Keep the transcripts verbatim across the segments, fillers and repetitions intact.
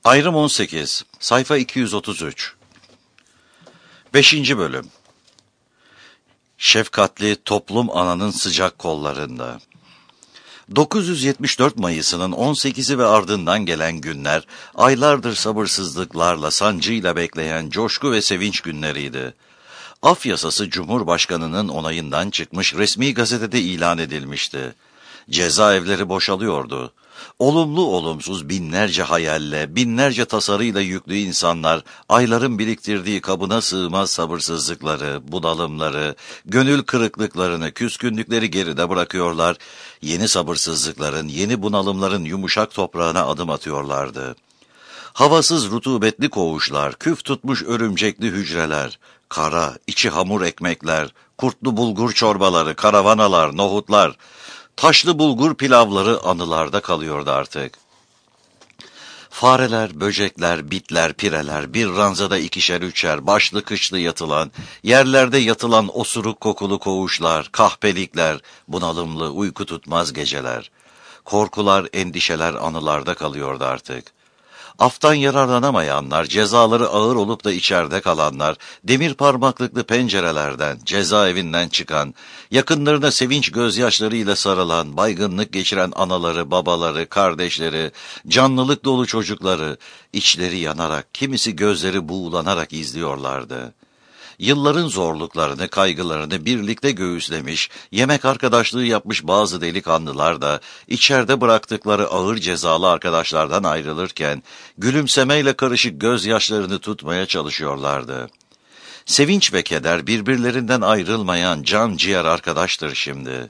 Ayrım on sekiz, sayfa iki yüz otuz üç. beşinci bölüm. Şefkatli toplum ananın sıcak kollarında. dokuz yüz yetmiş dört Mayıs'ının on sekizi ve ardından gelen günler, aylardır sabırsızlıklarla, sancıyla bekleyen coşku ve sevinç günleriydi. Af yasası Cumhurbaşkanı'nın onayından çıkmış, resmi gazetede ilan edilmişti. Cezaevleri boşalıyordu. Olumlu olumsuz binlerce hayalle, binlerce tasarıyla yüklü insanlar, ayların biriktirdiği kabına sığmaz sabırsızlıkları, bunalımları, gönül kırıklıklarını, küskünlükleri geride bırakıyorlar, yeni sabırsızlıkların, yeni bunalımların yumuşak toprağına adım atıyorlardı. Havasız rutubetli koğuşlar, küf tutmuş örümcekli hücreler, kara, içi hamur ekmekler, kurtlu bulgur çorbaları, karavanalar, nohutlar, taşlı bulgur pilavları anılarda kalıyordu artık. Fareler, böcekler, bitler, pireler, bir ranzada ikişer üçer, başlı kışlı yatılan, yerlerde yatılan osuruk kokulu koğuşlar, kahpelikler, bunalımlı, uyku tutmaz geceler. Korkular, endişeler anılarda kalıyordu artık. Aftan yararlanamayanlar, cezaları ağır olup da içeride kalanlar, demir parmaklıklı pencerelerden, cezaevinden çıkan, yakınlarına sevinç gözyaşlarıyla sarılan, baygınlık geçiren anaları, babaları, kardeşleri, canlılık dolu çocukları, içleri yanarak, kimisi gözleri buğulanarak izliyorlardı. Yılların zorluklarını, kaygılarını birlikte göğüslemiş, yemek arkadaşlığı yapmış bazı delikanlılar da içeride bıraktıkları ağır cezalı arkadaşlardan ayrılırken gülümsemeyle karışık gözyaşlarını tutmaya çalışıyorlardı. Sevinç ve keder birbirlerinden ayrılmayan can ciğer arkadaştır şimdi.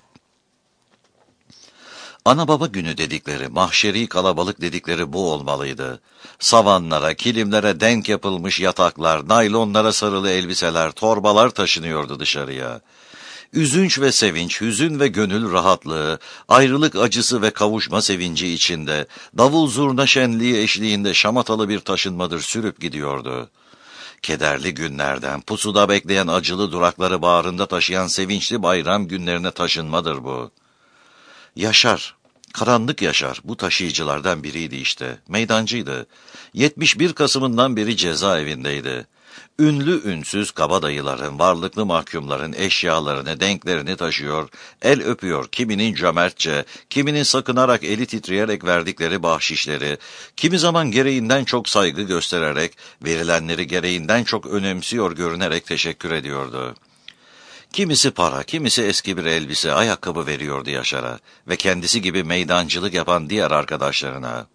Ana baba günü dedikleri, mahşeri kalabalık dedikleri bu olmalıydı. Savanlara, kilimlere denk yapılmış yataklar, naylonlara sarılı elbiseler, torbalar taşınıyordu dışarıya. Üzünç ve sevinç, hüzün ve gönül rahatlığı, ayrılık acısı ve kavuşma sevinci içinde, davul zurna şenliği eşliğinde şamatalı bir taşınmadır sürüp gidiyordu. Kederli günlerden, pusuda bekleyen acılı durakları bağrında taşıyan sevinçli bayram günlerine taşınmadır bu. Yaşar, karanlık Yaşar bu taşıyıcılardan biriydi işte, meydancıydı. yetmiş bir Kasım'ından beri cezaevindeydi. Ünlü ünsüz kabadayıların, varlıklı mahkumların eşyalarını, denklerini taşıyor, el öpüyor, kiminin cömertçe, kiminin sakınarak eli titreyerek verdikleri bahşişleri, kimi zaman gereğinden çok saygı göstererek, verilenleri gereğinden çok önemsiyor görünerek teşekkür ediyordu. Kimisi para, kimisi eski bir elbise, ayakkabı veriyordu Yaşar'a ve kendisi gibi meydancılık yapan diğer arkadaşlarına.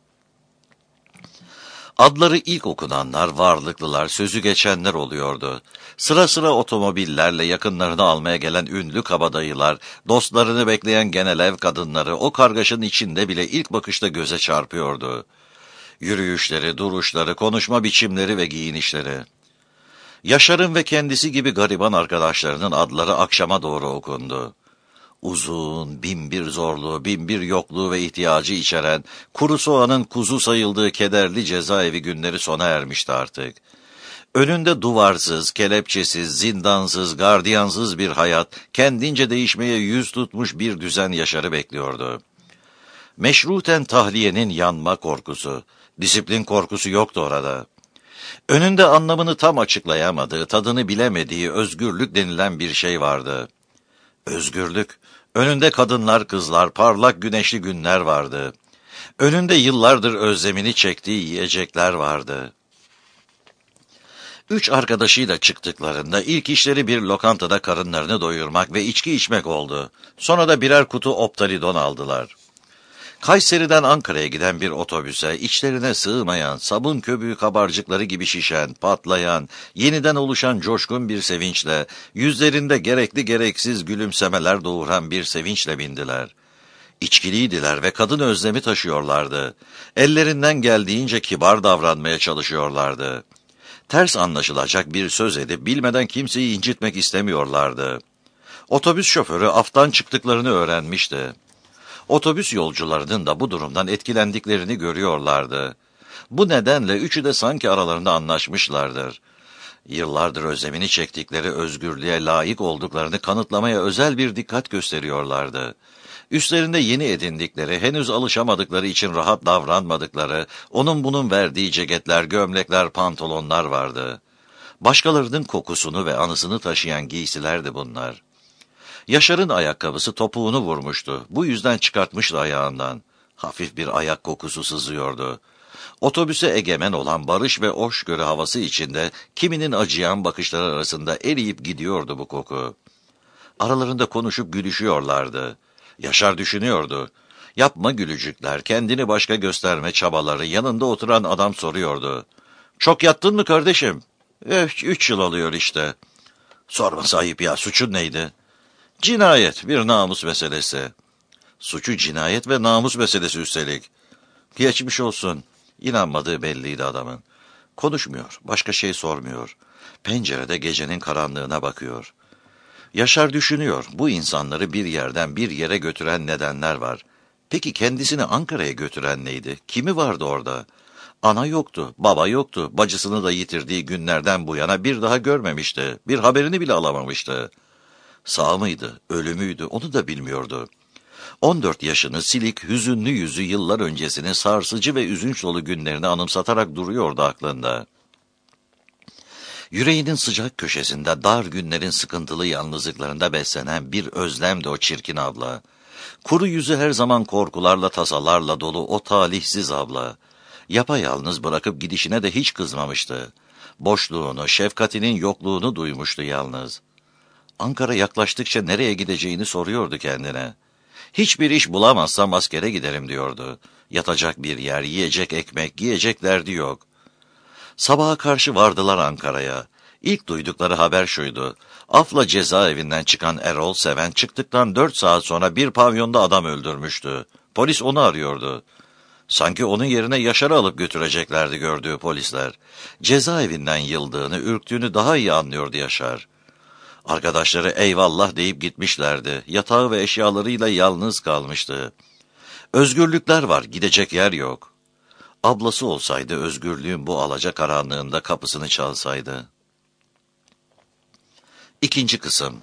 Adları ilk okunanlar, varlıklılar, sözü geçenler oluyordu. Sıra sıra otomobillerle yakınlarını almaya gelen ünlü kabadayılar, dostlarını bekleyen genel ev kadınları o kargaşanın içinde bile ilk bakışta göze çarpıyordu. Yürüyüşleri, duruşları, konuşma biçimleri ve giyinişleri. Yaşar'ın ve kendisi gibi gariban arkadaşlarının adları akşama doğru okundu. Uzun, binbir zorluğu, binbir yokluğu ve ihtiyacı içeren, kuru soğanın kuzu sayıldığı kederli cezaevi günleri sona ermişti artık. Önünde duvarsız, kelepçesiz, zindansız, gardiyansız bir hayat, kendince değişmeye yüz tutmuş bir düzen Yaşar'ı bekliyordu. Meşruten tahliyenin yanma korkusu, disiplin korkusu yoktu orada. Önünde anlamını tam açıklayamadığı, tadını bilemediği özgürlük denilen bir şey vardı. Özgürlük, önünde kadınlar, kızlar, parlak güneşli günler vardı. Önünde yıllardır özlemini çektiği yiyecekler vardı. Üç arkadaşıyla çıktıklarında ilk işleri bir lokantada karınlarını doyurmak ve içki içmek oldu. Sonra da birer kutu Optalidon aldılar. Kayseri'den Ankara'ya giden bir otobüse içlerine sığmayan, sabun köpüğü kabarcıkları gibi şişen, patlayan, yeniden oluşan coşkun bir sevinçle, yüzlerinde gerekli gereksiz gülümsemeler doğuran bir sevinçle bindiler. İçkiliydiler ve kadın özlemi taşıyorlardı. Ellerinden geldiğince kibar davranmaya çalışıyorlardı. Ters anlaşılacak bir söz edip bilmeden kimseyi incitmek istemiyorlardı. Otobüs şoförü aftan çıktıklarını öğrenmişti. Otobüs yolcularının da bu durumdan etkilendiklerini görüyorlardı. Bu nedenle üçü de sanki aralarında anlaşmışlardır. Yıllardır özlemini çektikleri özgürlüğe layık olduklarını kanıtlamaya özel bir dikkat gösteriyorlardı. Üstlerinde yeni edindikleri, henüz alışamadıkları için rahat davranmadıkları, onun bunun verdiği ceketler, gömlekler, pantolonlar vardı. Başkalarının kokusunu ve anısını taşıyan giysilerdi bunlar. Yaşar'ın ayakkabısı topuğunu vurmuştu. Bu yüzden çıkartmıştı ayağından. Hafif bir ayak kokusu sızıyordu. Otobüse egemen olan barış ve hoşgörü havası içinde kiminin acıyan bakışları arasında eriyip gidiyordu bu koku. Aralarında konuşup gülüşüyorlardı. Yaşar düşünüyordu. Yapma gülücükler, kendini başka gösterme çabaları. Yanında oturan adam soruyordu. Çok yattın mı kardeşim? Eh, üç yıl oluyor işte. Sorması ayıp ya, suçun neydi? Cinayet, bir namus meselesi. Suçu cinayet ve namus meselesi üstelik. Geçmiş olsun. İnanmadığı belliydi adamın. Konuşmuyor, başka şey sormuyor. Pencerede gecenin karanlığına bakıyor. Yaşar düşünüyor, bu insanları bir yerden bir yere götüren nedenler var. Peki kendisini Ankara'ya götüren neydi? Kimi vardı orada? Ana yoktu, baba yoktu. Bacısını da yitirdiği günlerden bu yana bir daha görmemişti. Bir haberini bile alamamıştı. Sağ mıydı, ölü müydü onu da bilmiyordu. on dört yaşını silik, hüzünlü yüzü yıllar öncesinin sarsıcı ve üzünç dolu günlerini anımsatarak duruyordu aklında. Yüreğinin sıcak köşesinde dar günlerin sıkıntılı yalnızlıklarında beslenen bir özlemdi o çirkin abla. Kuru yüzü her zaman korkularla tasalarla dolu o talihsiz abla. Yapayalnız bırakıp gidişine de hiç kızmamıştı. Boşluğunu, şefkatinin yokluğunu duymuştu yalnız. Ankara yaklaştıkça nereye gideceğini soruyordu kendine. Hiçbir iş bulamazsam askere giderim diyordu. Yatacak bir yer, yiyecek ekmek, giyecek derdi yok. Sabaha karşı vardılar Ankara'ya. İlk duydukları haber şuydu. Afla cezaevinden çıkan Erol Seven çıktıktan dört saat sonra bir pavyonda adam öldürmüştü. Polis onu arıyordu. Sanki onun yerine Yaşar'ı alıp götüreceklerdi gördüğü polisler. Cezaevinden yıldığını, ürktüğünü daha iyi anlıyordu Yaşar. Arkadaşları eyvallah deyip gitmişlerdi. Yatağı ve eşyalarıyla yalnız kalmıştı. Özgürlükler var, gidecek yer yok. Ablası olsaydı özgürlüğün bu alacakaranlığında kapısını çalsaydı. İkinci kısım.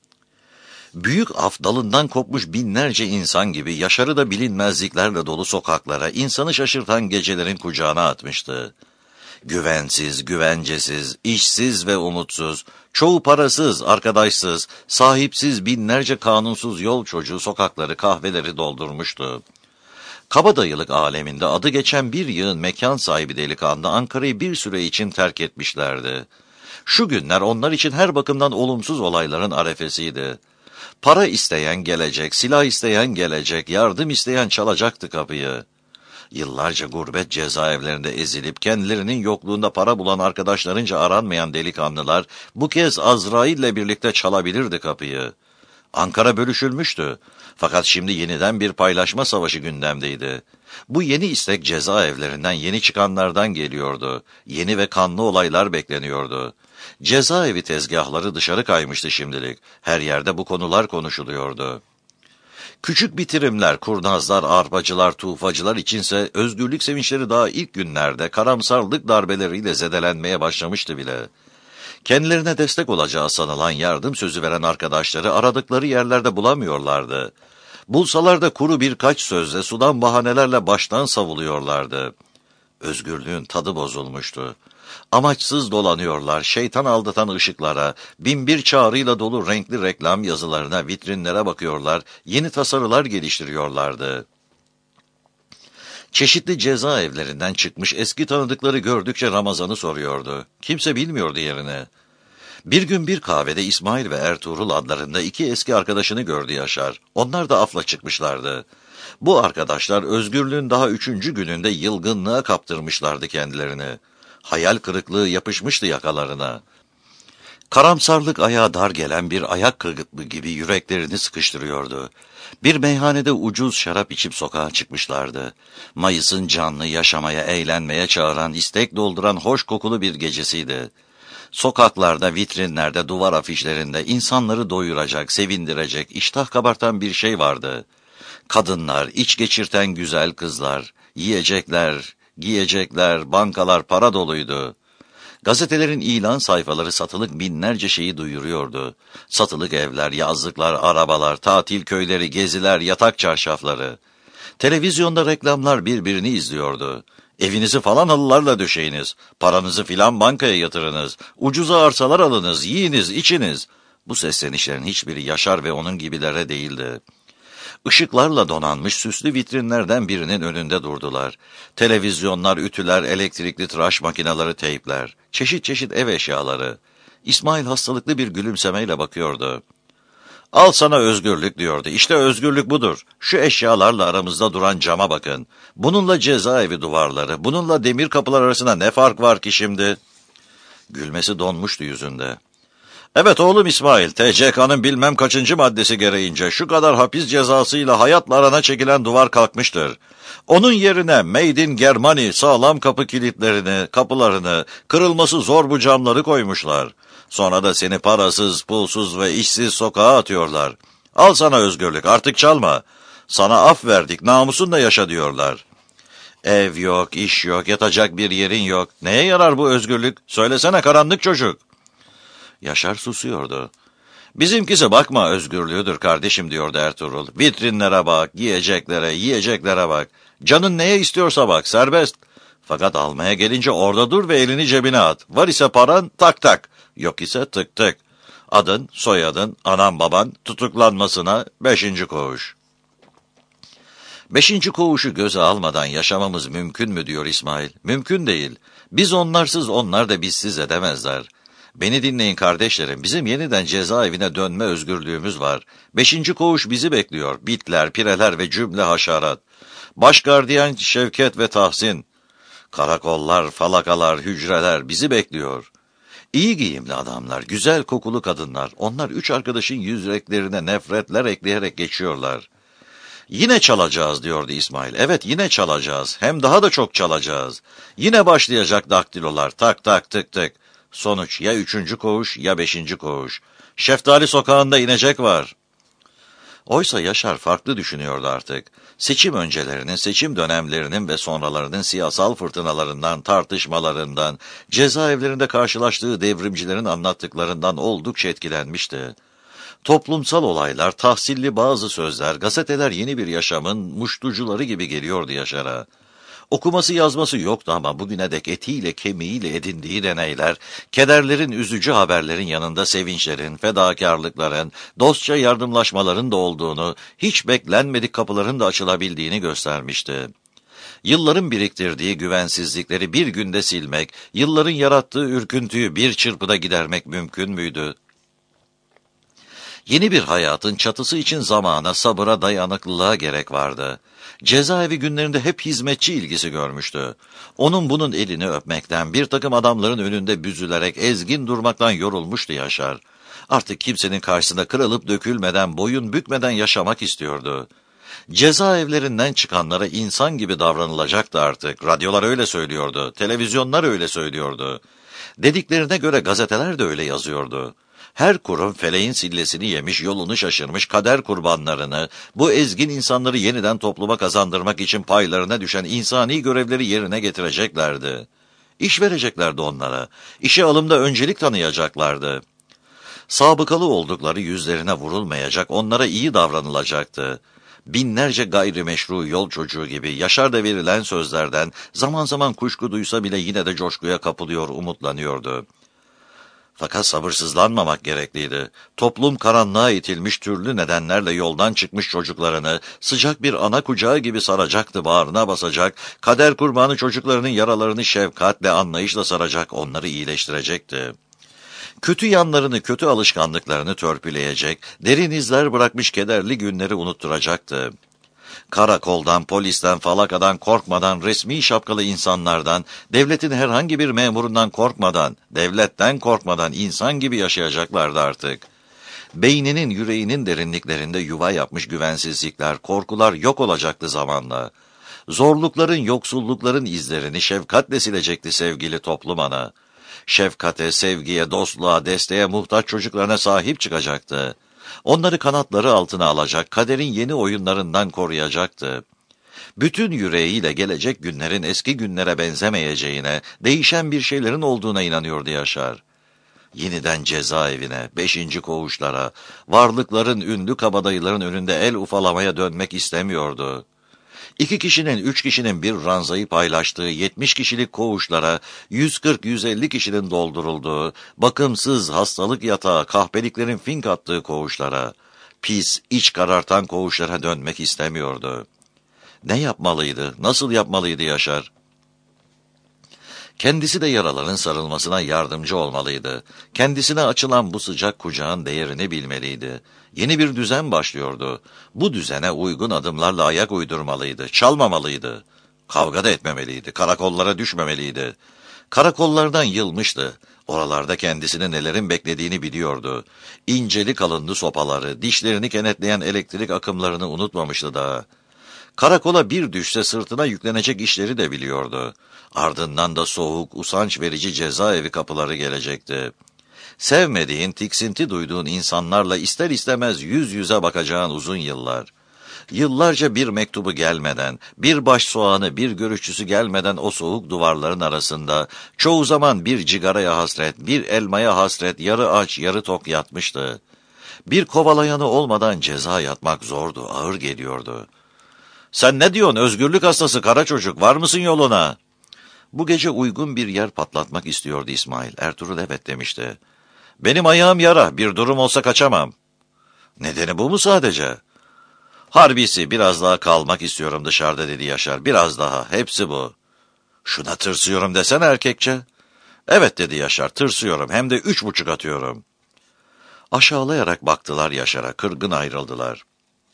Büyük af dalından kopmuş binlerce insan gibi Yaşar'ı da bilinmezliklerle dolu sokaklara, insanı şaşırtan gecelerin kucağına atmıştı. Güvensiz, güvencesiz, işsiz ve umutsuz, çoğu parasız, arkadaşsız, sahipsiz binlerce kanunsuz yol çocuğu sokakları, kahveleri doldurmuştu. Kabadayılık aleminde adı geçen bir yığın mekan sahibi delikanlı Ankara'yı bir süre için terk etmişlerdi. Şu günler onlar için her bakımdan olumsuz olayların arefesiydi. Para isteyen gelecek, silah isteyen gelecek, yardım isteyen çalacaktı kapıyı. Yıllarca gurbet cezaevlerinde ezilip kendilerinin yokluğunda para bulan arkadaşlarınca aranmayan delikanlılar bu kez Azrail'le birlikte çalabilirdi kapıyı. Ankara bölüşülmüştü. Fakat şimdi yeniden bir paylaşma savaşı gündemdeydi. Bu yeni istek cezaevlerinden yeni çıkanlardan geliyordu. Yeni ve kanlı olaylar bekleniyordu. Cezaevi tezgahları dışarı kaymıştı şimdilik. Her yerde bu konular konuşuluyordu. Küçük bitirimler, kurnazlar, arpacılar, tufacılar içinse özgürlük sevinçleri daha ilk günlerde karamsarlık darbeleriyle zedelenmeye başlamıştı bile. Kendilerine destek olacağı sanılan yardım sözü veren arkadaşları aradıkları yerlerde bulamıyorlardı. Bulsalar da kuru birkaç sözle, sudan bahanelerle baştan savuluyorlardı. Özgürlüğün tadı bozulmuştu. Amaçsız dolanıyorlar, şeytan aldatan ışıklara, binbir çağrıyla dolu renkli reklam yazılarına, vitrinlere bakıyorlar, yeni tasarılar geliştiriyorlardı. Çeşitli cezaevlerinden çıkmış eski tanıdıkları gördükçe Ramazan'ı soruyordu. Kimse bilmiyordu yerini. Bir gün bir kahvede İsmail ve Ertuğrul adlarında iki eski arkadaşını gördü Yaşar. Onlar da afla çıkmışlardı. Bu arkadaşlar özgürlüğün daha üçüncü gününde yılgınlığa kaptırmışlardı kendilerini. Hayal kırıklığı yapışmıştı yakalarına. Karamsarlık ayağa dar gelen bir ayak kırgıtlığı gibi yüreklerini sıkıştırıyordu. Bir meyhanede ucuz şarap içip sokağa çıkmışlardı. Mayıs'ın canlı yaşamaya, eğlenmeye çağıran, istek dolduran hoş kokulu bir gecesiydi. Sokaklarda, vitrinlerde, duvar afişlerinde insanları doyuracak, sevindirecek, iştah kabartan bir şey vardı. Kadınlar, iç geçirten güzel kızlar, yiyecekler, giyecekler, bankalar para doluydu. Gazetelerin ilan sayfaları satılık binlerce şeyi duyuruyordu. Satılık evler, yazlıklar, arabalar, tatil köyleri, geziler, yatak çarşafları. Televizyonda reklamlar birbirini izliyordu. Evinizi falan halılarla döşeyiniz, paranızı filan bankaya yatırınız, ucuza arsalar alınız, yiyiniz, içiniz. Bu seslenişlerin hiçbiri Yaşar ve onun gibilere değildi. Işıklarla donanmış süslü vitrinlerden birinin önünde durdular. Televizyonlar, ütüler, elektrikli tıraş makineleri, teypler, çeşit çeşit ev eşyaları. İsmail hastalıklı bir gülümsemeyle bakıyordu. Al sana özgürlük diyordu. İşte özgürlük budur. Şu eşyalarla aramızda duran cama bakın. Bununla cezaevi duvarları, bununla demir kapılar arasında ne fark var ki şimdi? Gülmesi donmuştu yüzünde. Evet oğlum İsmail, T C K'nın bilmem kaçıncı maddesi gereğince şu kadar hapis cezasıyla hayatla arana çekilen duvar kalkmıştır. Onun yerine Made in Germany sağlam kapı kilitlerini, kapılarını, kırılması zor bu camları koymuşlar. Sonra da seni parasız, pulsuz ve işsiz sokağa atıyorlar. Al sana özgürlük, artık çalma. Sana af verdik, namusunla yaşa diyorlar. Ev yok, iş yok, yatacak bir yerin yok. Neye yarar bu özgürlük? Söylesene karanlık çocuk. Yaşar susuyordu. Bizimkisi bakma özgürlüğüdür kardeşim diyordu Ertuğrul. Vitrinlere bak, giyeceklere, yiyeceklere bak. Canın neye istiyorsa bak, serbest. Fakat almaya gelince orada dur ve elini cebine at. Var ise paran tak tak, yok ise tık tık. Adın, soyadın, anan baban tutuklanmasına beşinci koğuş. Beşinci koğuşu göze almadan yaşamamız mümkün mü diyor İsmail? Mümkün değil. Biz onlarsız, onlar da bizsiz edemezler. Beni dinleyin kardeşlerim, bizim yeniden cezaevine dönme özgürlüğümüz var. Beşinci koğuş bizi bekliyor. Bitler, pireler ve cümle haşarat. Başgardiyan Şevket ve Tahsin. Karakollar, falakalar, hücreler bizi bekliyor. İyi giyimli adamlar, güzel kokulu kadınlar. Onlar üç arkadaşın yüzreklerine nefretler ekleyerek geçiyorlar. Yine çalacağız diyordu İsmail. Evet yine çalacağız. Hem daha da çok çalacağız. Yine başlayacak daktilolar. Tak tak tık tık. Sonuç ya üçüncü koğuş ya beşinci koğuş. Şeftali sokağında inecek var. Oysa Yaşar farklı düşünüyordu artık. Seçim öncelerinin, seçim dönemlerinin ve sonralarının siyasal fırtınalarından, tartışmalarından, cezaevlerinde karşılaştığı devrimcilerin anlattıklarından oldukça etkilenmişti. Toplumsal olaylar, tahsilli bazı sözler, gazeteler yeni bir yaşamın muştucuları gibi geliyordu Yaşar'a. Okuması yazması yoktu ama bugüne dek etiyle kemiğiyle edindiği deneyler, kederlerin, üzücü haberlerin yanında sevinçlerin, fedakarlıkların, dostça yardımlaşmaların da olduğunu, hiç beklenmedik kapıların da açılabildiğini göstermişti. Yılların biriktirdiği güvensizlikleri bir günde silmek, yılların yarattığı ürküntüyü bir çırpıda gidermek mümkün müydü? Yeni bir hayatın çatısı için zamana, sabıra, dayanıklılığa gerek vardı. Cezaevi günlerinde hep hizmetçi ilgisi görmüştü. Onun bunun elini öpmekten, bir takım adamların önünde büzülerek ezgin durmaktan yorulmuştu Yaşar. Artık kimsenin karşısında kırılıp dökülmeden, boyun bükmeden yaşamak istiyordu. Cezaevlerinden çıkanlara insan gibi davranılacaktı artık. Radyolar öyle söylüyordu, televizyonlar öyle söylüyordu. Dediklerine göre gazeteler de öyle yazıyordu. Her kurum feleğin sillesini yemiş, yolunu şaşırmış kader kurbanlarını, bu ezgin insanları yeniden topluma kazandırmak için paylarına düşen insani görevleri yerine getireceklerdi. İş vereceklerdi onlara, işe alımda öncelik tanıyacaklardı. Sabıkalı oldukları yüzlerine vurulmayacak, onlara iyi davranılacaktı. Binlerce gayrimeşru yol çocuğu gibi Yaşar'da verilen sözlerden zaman zaman kuşku duysa bile yine de coşkuya kapılıyor, umutlanıyordu. Fakat sabırsızlanmamak gerekliydi. Toplum karanlığa itilmiş, türlü nedenlerle yoldan çıkmış çocuklarını sıcak bir ana kucağı gibi saracaktı, bağrına basacak, kader kurbanı çocuklarının yaralarını şefkatle, anlayışla saracak, onları iyileştirecekti. Kötü yanlarını, kötü alışkanlıklarını törpüleyecek, derin izler bırakmış kederli günleri unutturacaktı. Karakoldan, polisten, falakadan korkmadan, resmi şapkalı insanlardan, devletin herhangi bir memurundan korkmadan, devletten korkmadan insan gibi yaşayacaklardı artık. Beyninin, yüreğinin derinliklerinde yuva yapmış güvensizlikler, korkular yok olacaktı zamanla. Zorlukların, yoksullukların izlerini şefkatle silecekti sevgili toplum ana. Şefkate, sevgiye, dostluğa, desteğe muhtaç çocuklarına sahip çıkacaktı. Onları kanatları altına alacak, kaderin yeni oyunlarından koruyacaktı. Bütün yüreğiyle gelecek günlerin eski günlere benzemeyeceğine, değişen bir şeylerin olduğuna inanıyordu Yaşar. Yeniden cezaevine, beşinci koğuşlara, varlıkların ünlü kabadayıların önünde el ufalamaya dönmek istemiyordu. İki kişinin, üç kişinin bir ranzayı paylaştığı yetmiş kişilik koğuşlara, yüz kırk yüz elli kişinin doldurulduğu, bakımsız hastalık yatağı, kahpeliklerin fink attığı koğuşlara, pis, iç karartan koğuşlara dönmek istemiyordu. Ne yapmalıydı, nasıl yapmalıydı Yaşar? Kendisi de yaraların sarılmasına yardımcı olmalıydı. Kendisine açılan bu sıcak kucağın değerini bilmeliydi. Yeni bir düzen başlıyordu. Bu düzene uygun adımlarla ayak uydurmalıydı, çalmamalıydı. Kavga da etmemeliydi, karakollara düşmemeliydi. Karakollardan yılmıştı. Oralarda kendisini nelerin beklediğini biliyordu. İnceli kalınlı sopaları, dişlerini kenetleyen elektrik akımlarını unutmamıştı daha. Karakola bir düşse sırtına yüklenecek işleri de biliyordu. Ardından da soğuk, usanç verici cezaevi kapıları gelecekti. Sevmediğin, tiksinti duyduğun insanlarla ister istemez yüz yüze bakacağın uzun yıllar. Yıllarca bir mektubu gelmeden, bir baş soğanı, bir görüşçüsü gelmeden o soğuk duvarların arasında, çoğu zaman bir cigaraya hasret, bir elmaya hasret, yarı aç, yarı tok yatmıştı. Bir kovalayanı olmadan ceza yatmak zordu, ağır geliyordu. "Sen ne diyorsun özgürlük hastası kara çocuk, var mısın yoluna?" Bu gece uygun bir yer patlatmak istiyordu İsmail. Ertuğrul evet demişti. "Benim ayağım yara, bir durum olsa kaçamam." "Nedeni bu mu sadece?" "Harbisi, biraz daha kalmak istiyorum dışarıda," dedi Yaşar. "Biraz daha, hepsi bu." "Şuna tırsıyorum desene erkekçe." "Evet," dedi Yaşar, "tırsıyorum, hem de üç buçuk atıyorum." Aşağılayarak baktılar Yaşar'a, kırgın ayrıldılar.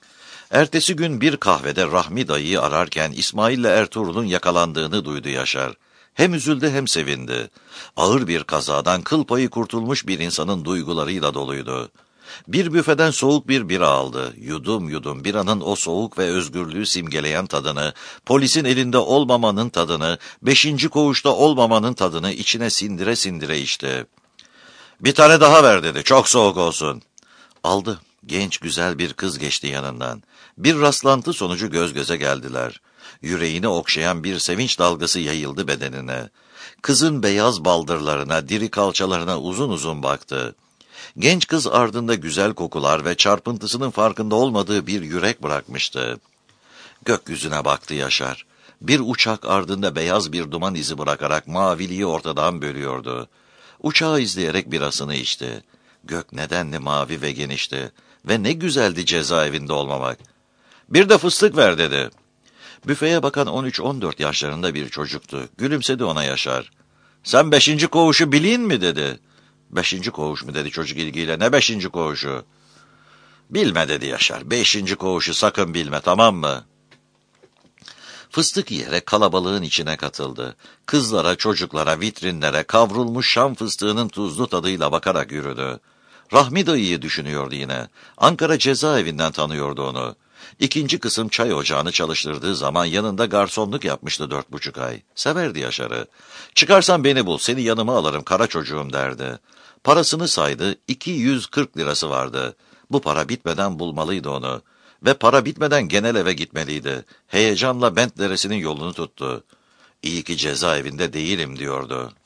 Ertesi gün bir kahvede Rahmi dayıyı ararken İsmail'le Ertuğrul'un yakalandığını duydu Yaşar. Hem üzüldü hem sevindi. Ağır bir kazadan kıl payı kurtulmuş bir insanın duygularıyla doluydu. Bir büfeden soğuk bir bira aldı. Yudum yudum biranın o soğuk ve özgürlüğü simgeleyen tadını, polisin elinde olmamanın tadını, beşinci koğuşta olmamanın tadını içine sindire sindire içti. "Bir tane daha ver," dedi, "çok soğuk olsun." Aldı. Genç güzel bir kız geçti yanından. Bir rastlantı sonucu göz göze geldiler. Yüreğini okşayan bir sevinç dalgası yayıldı bedenine. Kızın beyaz baldırlarına, diri kalçalarına uzun uzun baktı. Genç kız ardında güzel kokular ve çarpıntısının farkında olmadığı bir yürek bırakmıştı. Gökyüzüne baktı Yaşar. Bir uçak ardında beyaz bir duman izi bırakarak maviliği ortadan bölüyordu. Uçağı izleyerek birasını içti. Gök nedenli mavi ve genişti. Ve ne güzeldi cezaevinde olmamak. "Bir de fıstık ver," dedi. Büfeye bakan on üç on dört yaşlarında bir çocuktu. Gülümsedi ona Yaşar. "Sen beşinci koğuşu bilin mi?" dedi. "Beşinci koğuş mu?" dedi çocuk ilgiyle. "Ne beşinci koğuşu?" "Bilme," dedi Yaşar. "Beşinci koğuşu sakın bilme, tamam mı?" Fıstık yiyerek kalabalığın içine katıldı. Kızlara, çocuklara, vitrinlere kavrulmuş şam fıstığının tuzlu tadıyla bakarak yürüdü. Rahmi dayıyı düşünüyordu yine. Ankara cezaevinden tanıyordu onu. İkinci kısım çay ocağını çalıştırdığı zaman yanında garsonluk yapmıştı dört buçuk ay. Severdi Yaşar'ı. "Çıkarsan beni bul, seni yanıma alırım kara çocuğum," derdi. Parasını saydı, iki yüz kırk lirası vardı. Bu para bitmeden bulmalıydı onu. Ve para bitmeden genel eve gitmeliydi. Heyecanla Bent Deresi'nin yolunu tuttu. "İyi ki cezaevinde değilim," diyordu.